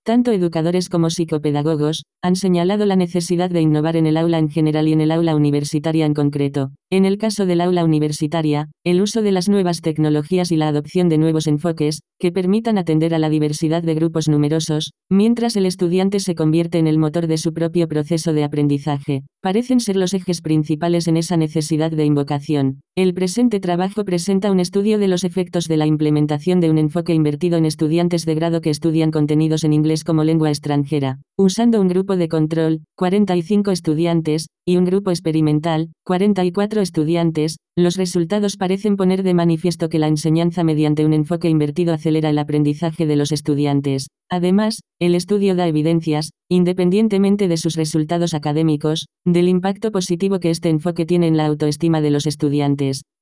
Tanto educadores como psicopedagogos han señalado la necesidad de innovar en el aula en general y en el aula universitaria en concreto. En el caso del aula universitaria, el uso de las nuevas tecnologías y la adopción de nuevos enfoques, que permitan atender a la diversidad de grupos numerosos, mientras el estudiante se convierte en el motor de su propio proceso de aprendizaje, parecen ser los ejes principales en esa necesidad de invocación. El presente trabajo presenta un estudio de los efectos de la implementación de un enfoque invertido en estudiantes de grado que estudian contenidos en inglés como lengua extranjera, usando un grupo de control, 45 estudiantes, y un grupo experimental, 44 estudiantes. Los resultados parecen poner de manifiesto que la enseñanza mediante un enfoque invertido acelera el aprendizaje de los estudiantes. Además, el estudio da evidencias, independientemente de sus resultados académicos, del impacto positivo que este enfoque tiene en la autoestima de los estudiantes.